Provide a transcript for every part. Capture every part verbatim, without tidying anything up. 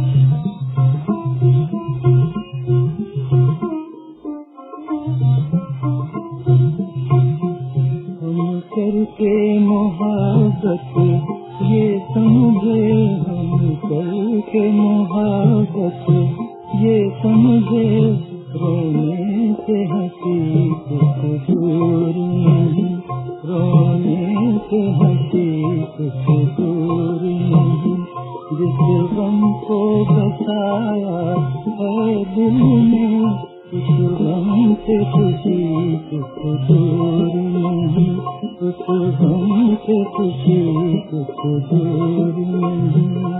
करके मोहब्बत ये समझे, हम करके मोहब्बत ये समझे, रोने से हंसी कुछ दूर नहीं, रोने से हंसी कुछ दूर नहीं। जिस गम को बसाया है दिल में, उस गम से खुशी कुछ दूर नहीं, उस गम से खुशी कुछ दूर नहीं।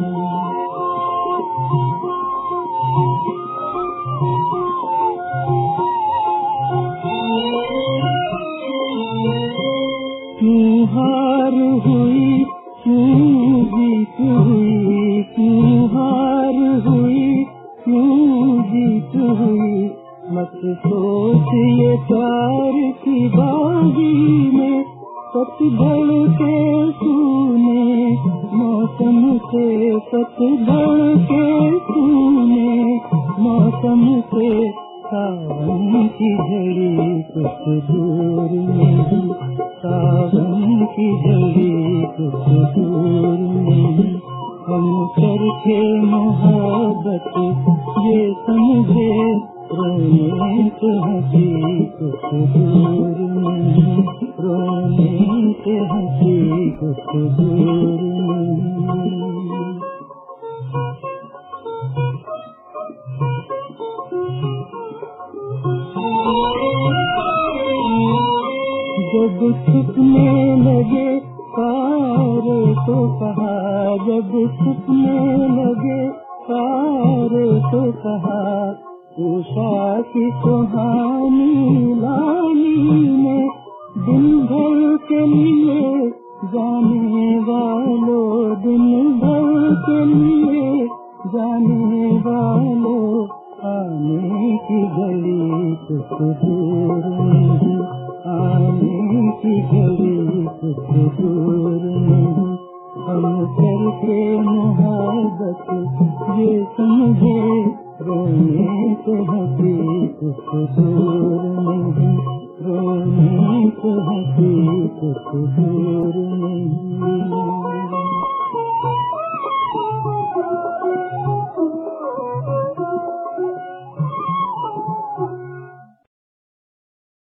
क्यों हार हुई, क्यों जीत हुई, क्यों हार हुई, क्यों जीत हुई, मत सोच ये प्यार की बागी में, पतझड़ के सूने मौसम से, पतझड़ के सूने मौसम से, सावन की झड़ी कुछ दूर नहीं, सावन की झड़ी कुछ दूर नहीं। हम करके मोहब्बत ये समझे, रोने से हंसी कुछ दूर नहीं, रोने से हंसी कुछ दूर नहीं। जब छुपने लगे तारे तो कहा, जब छुपने लगे तारे तो कहा, उषा की सुहानी लाली में, दिन भर के लिए जाने वालों, दिन भर के लिए जाने वालों, आने की घड़ी कुछ दूर नहीं, आने की घड़ी कुछ दूर नहीं। हम करके मोहब्बत ये समझे, रोने से हंसी कुछ दूर नहीं, रोने से हंसी कुछ दूर नहीं।